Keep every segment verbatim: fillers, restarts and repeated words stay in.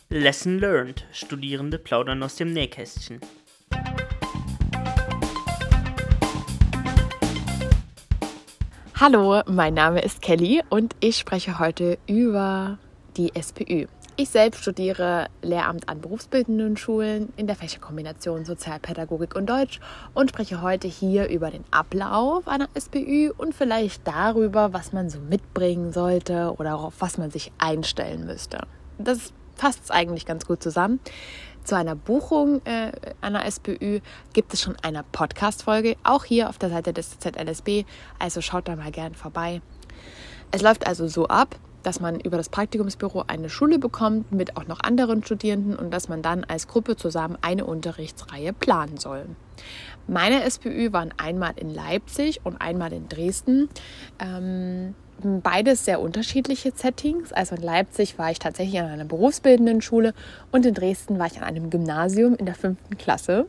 Lesson learned. Studierende plaudern aus dem Nähkästchen. Hallo, mein Name ist Kelly und ich spreche heute über die S P Ü. Ich selbst studiere Lehramt an berufsbildenden Schulen in der Fächerkombination Sozialpädagogik und Deutsch und spreche heute hier über den Ablauf einer S P Ü und vielleicht darüber, was man so mitbringen sollte oder auf was man sich einstellen müsste. Das fasst eigentlich ganz gut zusammen. Zu einer Buchung äh, einer S P Ü gibt es schon eine Podcast-Folge, auch hier auf der Seite des Z L S B, also schaut da mal gern vorbei. Es läuft also so ab, dass man über das Praktikumsbüro eine Schule bekommt mit auch noch anderen Studierenden und dass man dann als Gruppe zusammen eine Unterrichtsreihe planen soll. Meine S P Ü waren einmal in Leipzig und einmal in Dresden. Ähm, beides sehr unterschiedliche Settings. Also in Leipzig war ich tatsächlich an einer berufsbildenden Schule und in Dresden war ich an einem Gymnasium in der fünften Klasse.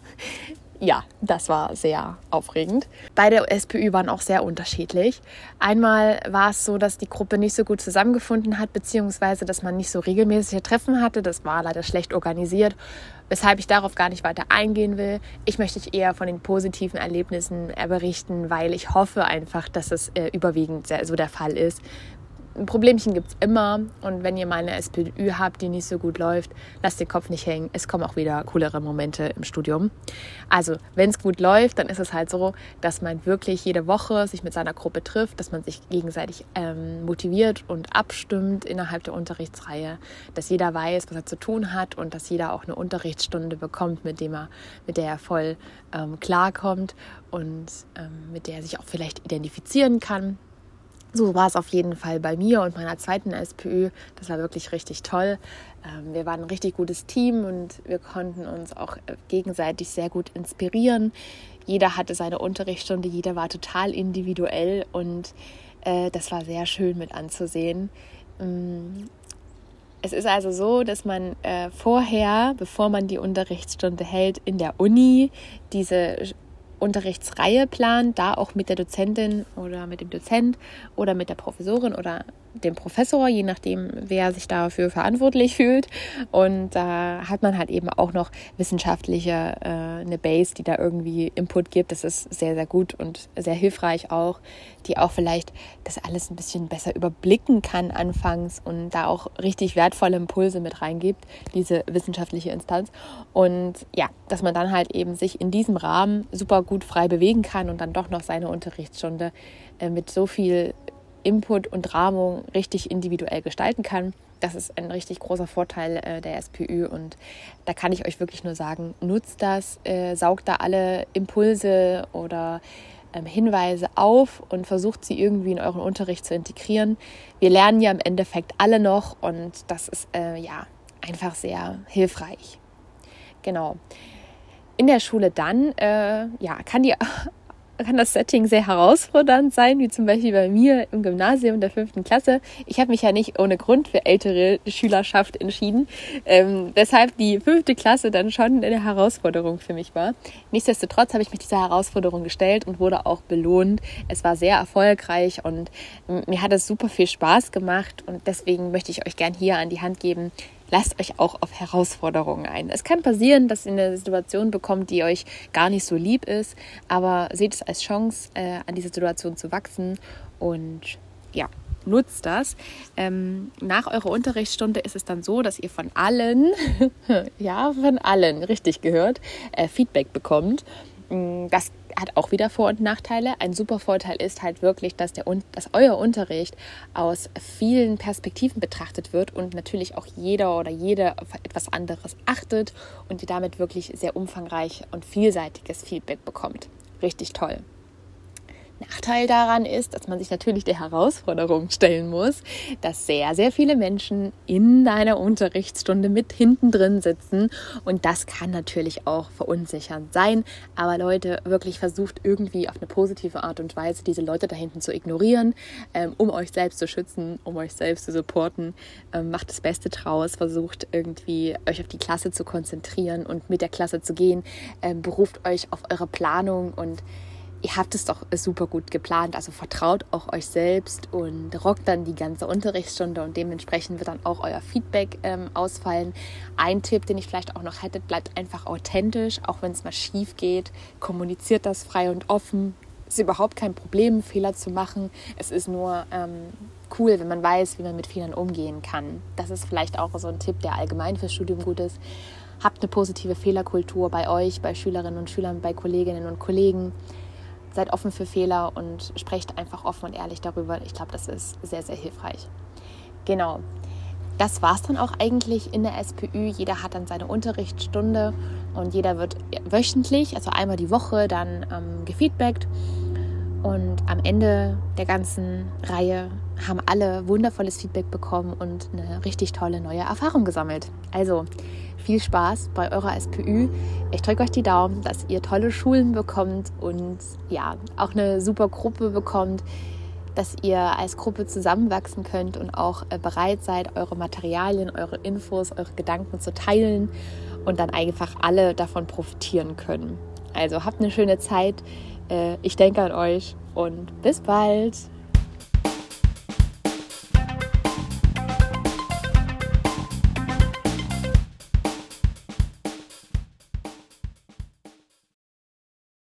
Ja, das war sehr aufregend. Beide S P Ü waren auch sehr unterschiedlich. Einmal war es so, dass die Gruppe nicht so gut zusammengefunden hat, beziehungsweise dass man nicht so regelmäßige Treffen hatte. Das war leider schlecht organisiert, weshalb ich darauf gar nicht weiter eingehen will. Ich möchte euch eher von den positiven Erlebnissen berichten, weil ich hoffe einfach, dass es äh, überwiegend so der Fall ist. Ein Problemchen gibt es immer und wenn ihr mal eine S P Ü habt, die nicht so gut läuft, lasst den Kopf nicht hängen. Es kommen auch wieder coolere Momente im Studium. Also, wenn es gut läuft, dann ist es halt so, dass man wirklich jede Woche sich mit seiner Gruppe trifft, dass man sich gegenseitig ähm, motiviert und abstimmt innerhalb der Unterrichtsreihe, dass jeder weiß, was er zu tun hat und dass jeder auch eine Unterrichtsstunde bekommt, mit dem er, mit der er voll ähm, klarkommt und ähm, mit der er sich auch vielleicht identifizieren kann. So war es auf jeden Fall bei mir und meiner zweiten S P Ü. Das war wirklich richtig toll. Wir waren ein richtig gutes Team und wir konnten uns auch gegenseitig sehr gut inspirieren. Jeder hatte seine Unterrichtsstunde, jeder war total individuell und das war sehr schön mit anzusehen. Es ist also so, dass man vorher, bevor man die Unterrichtsstunde hält, in der Uni diese Unterrichtsreihe plant, da auch mit der Dozentin oder mit dem Dozent oder mit der Professorin oder dem Professor, je nachdem, wer sich dafür verantwortlich fühlt. Und da äh, hat man halt eben auch noch wissenschaftliche äh, eine Base, die da irgendwie Input gibt. Das ist sehr, sehr gut und sehr hilfreich auch, die auch vielleicht das alles ein bisschen besser überblicken kann anfangs und da auch richtig wertvolle Impulse mit reingibt, diese wissenschaftliche Instanz. Und ja, dass man dann halt eben sich in diesem Rahmen super gut frei bewegen kann und dann doch noch seine Unterrichtsstunde äh, mit so viel Input und Rahmung richtig individuell gestalten kann. Das ist ein richtig großer Vorteil äh, der S P Ü und da kann ich euch wirklich nur sagen, nutzt das, äh, saugt da alle Impulse oder ähm, Hinweise auf und versucht sie irgendwie in euren Unterricht zu integrieren. Wir lernen ja im Endeffekt alle noch und das ist äh, ja einfach sehr hilfreich. Genau. In der Schule dann äh, ja, kann die kann das Setting sehr herausfordernd sein, wie zum Beispiel bei mir im Gymnasium der fünften Klasse. Ich habe mich ja nicht ohne Grund für ältere Schülerschaft entschieden, ähm, weshalb die fünfte Klasse dann schon eine Herausforderung für mich war. Nichtsdestotrotz habe ich mich dieser Herausforderung gestellt und wurde auch belohnt. Es war sehr erfolgreich und mir hat es super viel Spaß gemacht und deswegen möchte ich euch gern hier an die Hand geben, lasst euch auch auf Herausforderungen ein. Es kann passieren, dass ihr eine Situation bekommt, die euch gar nicht so lieb ist, aber seht es als Chance, äh, an dieser Situation zu wachsen und ja, nutzt das. Ähm, nach eurer Unterrichtsstunde ist es dann so, dass ihr von allen, ja, von allen, richtig gehört, äh, Feedback bekommt. Das hat auch wieder Vor- und Nachteile. Ein super Vorteil ist halt wirklich, dass, der, dass euer Unterricht aus vielen Perspektiven betrachtet wird und natürlich auch jeder oder jede auf etwas anderes achtet und ihr damit wirklich sehr umfangreich und vielseitiges Feedback bekommt. Richtig toll. Nachteil daran ist, dass man sich natürlich der Herausforderung stellen muss, dass sehr, sehr viele Menschen in deiner Unterrichtsstunde mit hinten drin sitzen und das kann natürlich auch verunsichernd sein, aber Leute, wirklich versucht irgendwie auf eine positive Art und Weise diese Leute da hinten zu ignorieren, ähm, um euch selbst zu schützen, um euch selbst zu supporten, ähm, macht das Beste draus, versucht irgendwie euch auf die Klasse zu konzentrieren und mit der Klasse zu gehen, ähm, beruft euch auf eure Planung und ihr habt es doch super gut geplant, also vertraut auch euch selbst und rockt dann die ganze Unterrichtsstunde und dementsprechend wird dann auch euer Feedback ähm, ausfallen. Ein Tipp, den ich vielleicht auch noch hätte, bleibt einfach authentisch, auch wenn es mal schief geht, kommuniziert das frei und offen. Es ist überhaupt kein Problem, Fehler zu machen. Es ist nur ähm, cool, wenn man weiß, wie man mit Fehlern umgehen kann. Das ist vielleicht auch so ein Tipp, der allgemein fürs Studium gut ist. Habt eine positive Fehlerkultur bei euch, bei Schülerinnen und Schülern, bei Kolleginnen und Kollegen. Seid offen für Fehler und sprecht einfach offen und ehrlich darüber. Ich glaube, das ist sehr, sehr hilfreich. Genau, das war es dann auch eigentlich in der S P Ü. Jeder hat dann seine Unterrichtsstunde und jeder wird wöchentlich, also einmal die Woche, dann ähm, gefeedbackt. Und am Ende der ganzen Reihe haben alle wundervolles Feedback bekommen und eine richtig tolle neue Erfahrung gesammelt. Also viel Spaß bei eurer S P Ü. Ich drücke euch die Daumen, dass ihr tolle Schulen bekommt und ja, auch eine super Gruppe bekommt, dass ihr als Gruppe zusammenwachsen könnt und auch bereit seid, eure Materialien, eure Infos, eure Gedanken zu teilen und dann einfach alle davon profitieren können. Also habt eine schöne Zeit. Ich denke an euch und bis bald.